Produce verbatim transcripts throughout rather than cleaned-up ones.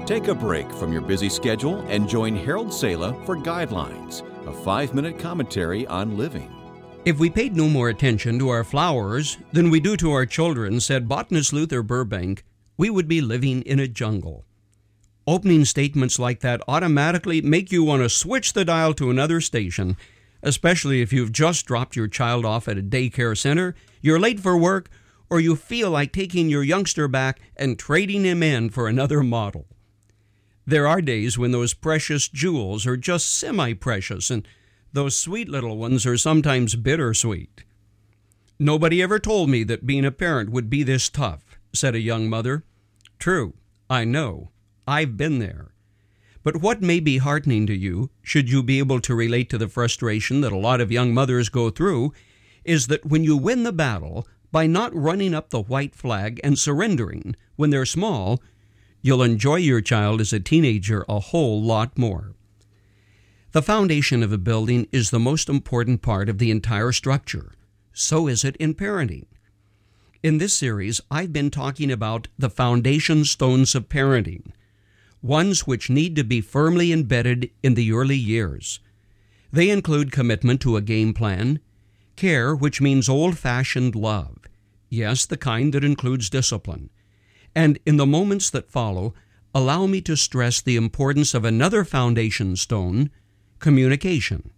Take a break from your busy schedule and join Harold Sala for Guidelines, a five-minute commentary on living. If we paid no more attention to our flowers than we do to our children, said botanist Luther Burbank, we would be living in a jungle. Opening statements like that automatically make you want to switch the dial to another station, especially if you've just dropped your child off at a daycare center, you're late for work, or you feel like taking your youngster back and trading him in for another model. There are days when those precious jewels are just semi-precious, and those sweet little ones are sometimes bittersweet. Nobody ever told me that being a parent would be this tough, said a young mother. True, I know. I've been there. But what may be heartening to you, should you be able to relate to the frustration that a lot of young mothers go through, is that when you win the battle by not running up the white flag and surrendering when they're small, you'll enjoy your child as a teenager a whole lot more. The foundation of a building is the most important part of the entire structure. So is it in parenting. In this series, I've been talking about the foundation stones of parenting, ones which need to be firmly embedded in the early years. They include commitment to a game plan, care, which means old-fashioned love, yes, the kind that includes discipline, and in the moments that follow, allow me to stress the importance of another foundation stone, communication.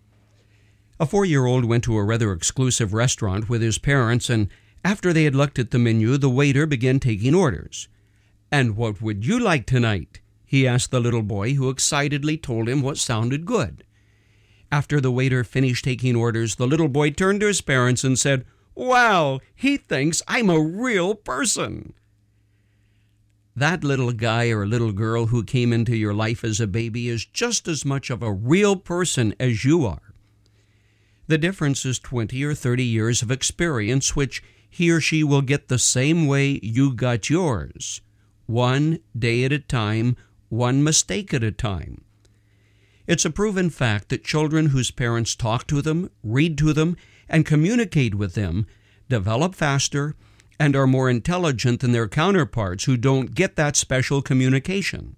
A four-year-old went to a rather exclusive restaurant with his parents, and after they had looked at the menu, the waiter began taking orders. "And what would you like tonight?" he asked the little boy, who excitedly told him what sounded good. After the waiter finished taking orders, the little boy turned to his parents and said, "Wow, he thinks I'm a real person." That little guy or little girl who came into your life as a baby is just as much of a real person as you are. The difference is twenty or thirty years of experience, which he or she will get the same way you got yours, one day at a time, one mistake at a time. It's a proven fact that children whose parents talk to them, read to them, and communicate with them develop faster and are more intelligent than their counterparts who don't get that special communication.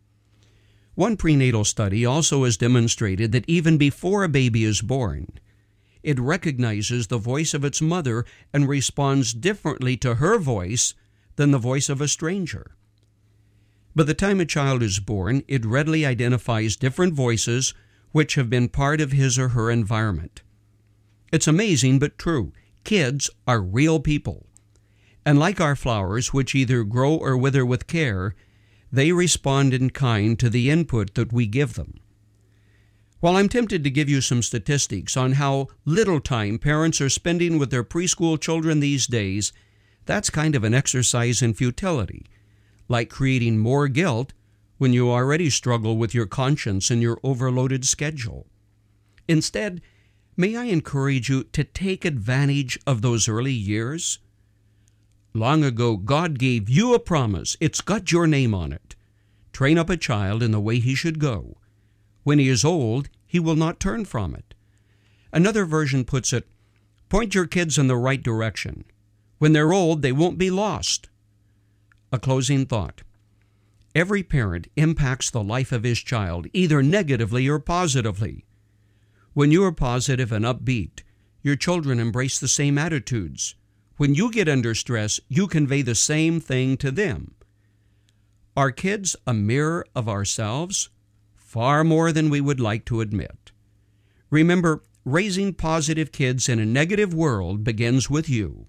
One prenatal study also has demonstrated that even before a baby is born, it recognizes the voice of its mother and responds differently to her voice than the voice of a stranger. By the time a child is born, it readily identifies different voices which have been part of his or her environment. It's amazing but true. Kids are real people. And like our flowers, which either grow or wither with care, they respond in kind to the input that we give them. While I'm tempted to give you some statistics on how little time parents are spending with their preschool children these days, that's kind of an exercise in futility, like creating more guilt when you already struggle with your conscience and your overloaded schedule. Instead, may I encourage you to take advantage of those early years? Long ago, God gave you a promise. It's got your name on it. Train up a child in the way he should go. When he is old, he will not turn from it. Another version puts it, point your kids in the right direction. When they're old, they won't be lost. A closing thought. Every parent impacts the life of his child, either negatively or positively. When you are positive and upbeat, your children embrace the same attitudes. When you get under stress, you convey the same thing to them. Are kids a mirror of ourselves? Far more than we would like to admit. Remember, raising positive kids in a negative world begins with you.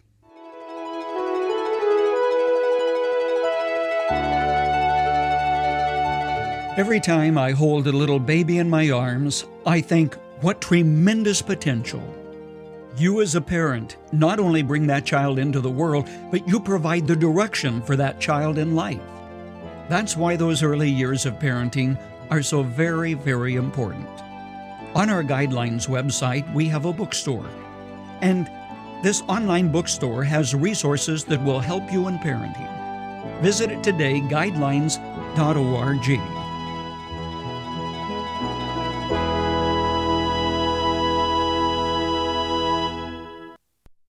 Every time I hold a little baby in my arms, I think, what tremendous potential. You as a parent not only bring that child into the world, but you provide the direction for that child in life. That's why those early years of parenting are so very, very important. On our Guidelines website, we have a bookstore. And this online bookstore has resources that will help you in parenting. Visit it today, guidelines dot org.